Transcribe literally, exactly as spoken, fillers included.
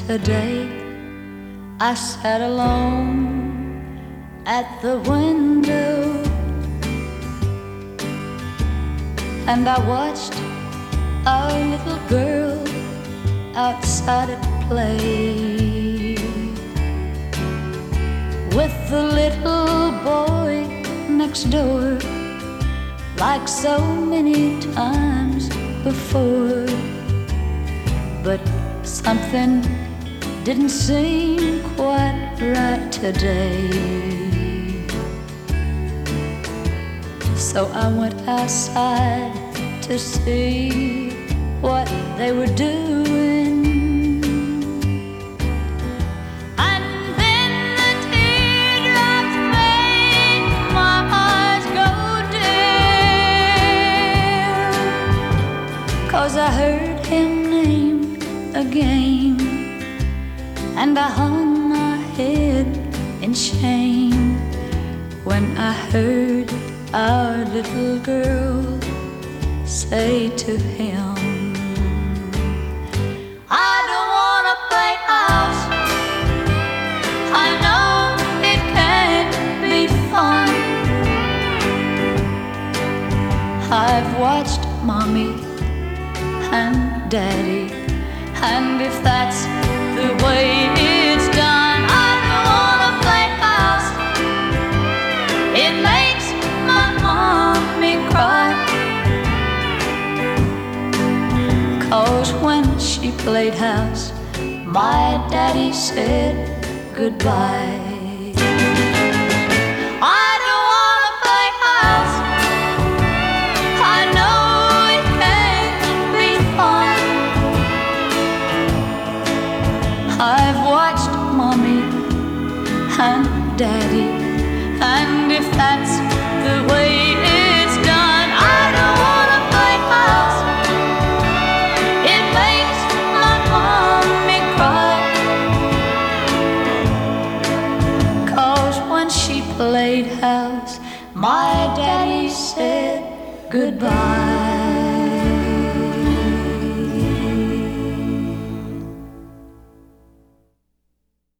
today I sat alone at the window and I watched our little girl outside at play with the little boy next door, like so many times before. But something didn't seem quite right today, so I went outside to see what they were doing. And then the teardrops made my eyes go dim, 'cause I heard him name again, and I hung my head in shame when I heard our little girl say to him, I don't wanna play house, I know it can't be fun. I've watched Mommy and Daddy, and if that's the way it's done, I don't wanna play house. It makes my mommy cry, 'cause when she played house, my daddy said goodbye. I don't wanna play house, I know it can't be fun. I've watched Mommy and Daddy, and if that's the way it's done, I don't wanna play house. It makes my mommy cry, 'cause when she played house, my daddy said goodbye.